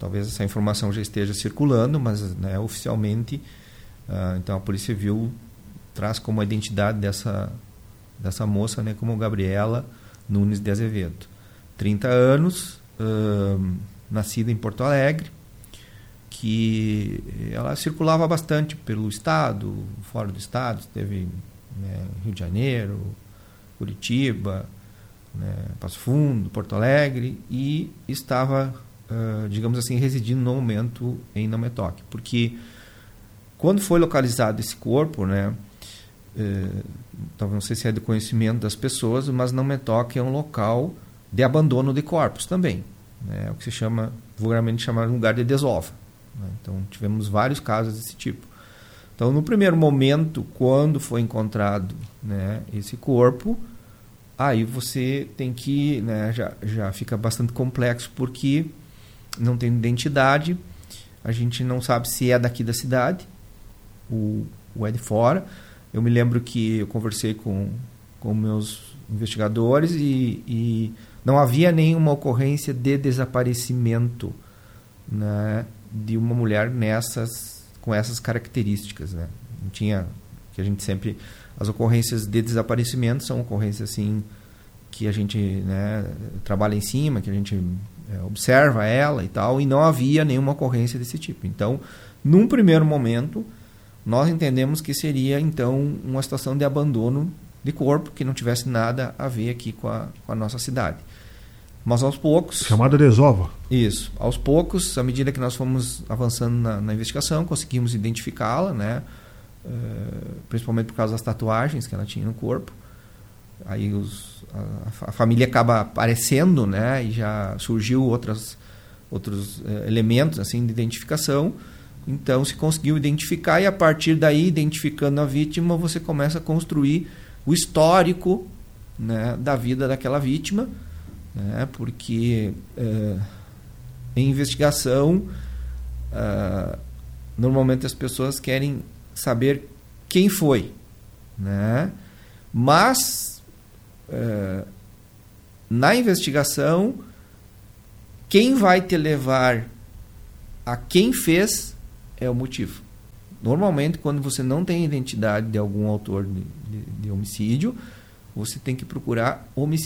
talvez essa informação já esteja circulando, mas, né, oficialmente, então a Polícia Civil traz como a identidade dessa moça, né, como Gabriela Nunes de Azevedo. 30 anos, nascida em Porto Alegre, que ela circulava bastante pelo estado, fora do estado, esteve, né, Rio de Janeiro, Curitiba, né, Passo Fundo, Porto Alegre, e estava, digamos assim, residindo no momento em Não Me Toque, porque quando foi localizado esse corpo, né, não sei se é do conhecimento das pessoas, mas Não Me Toque é um local de abandono de corpos também, né, é o que se chama, vulgarmente chamado lugar de desova, né? Então tivemos vários casos desse tipo. Então, no primeiro momento, quando foi encontrado, né, esse corpo, aí você tem que, né, já fica bastante complexo, porque não tem identidade, a gente não sabe se é daqui da cidade ou é de fora. Eu me lembro que eu conversei com meus investigadores e não havia nenhuma ocorrência de desaparecimento, né, de uma mulher com essas características, né? Não tinha, que a gente sempre, as ocorrências de desaparecimento são ocorrências assim que a gente, né, trabalha em cima, que a gente observa ela e tal, e não havia nenhuma ocorrência desse tipo. Então, num primeiro momento, nós entendemos que seria então uma situação de abandono de corpo, que não tivesse nada a ver aqui com a nossa cidade. Mas aos poucos... Chamada desova. Isso. Aos poucos, à medida que nós fomos avançando na investigação, conseguimos identificá-la, né? Principalmente por causa das tatuagens que ela tinha no corpo. Aí a família acaba aparecendo, né? E já surgiu outros elementos assim, de identificação. Então se conseguiu identificar, e a partir daí, identificando a vítima, você começa a construir o histórico, né, da vida daquela vítima, né, porque em investigação normalmente as pessoas querem saber quem foi, né? Mas na investigação, quem vai te levar a quem fez é o motivo. Normalmente, quando você não tem identidade de algum autor de homicídio, você tem que procurar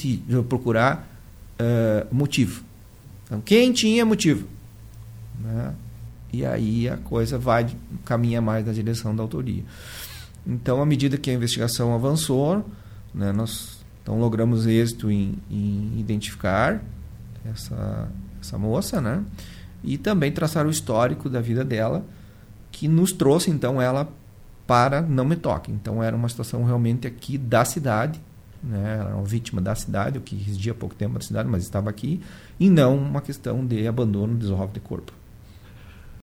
motivo. Então, quem tinha motivo, né? E aí a coisa caminha mais na direção da autoria. Então, à medida que a investigação avançou, né, nós então logramos êxito em identificar essa moça, né? E também traçar o histórico da vida dela, que nos trouxe então ela para Não Me Toque. Então era uma situação realmente aqui da cidade, né? Ela era uma vítima da cidade, o que residia há pouco tempo na cidade, mas estava aqui, e não uma questão de abandono, desova de corpo.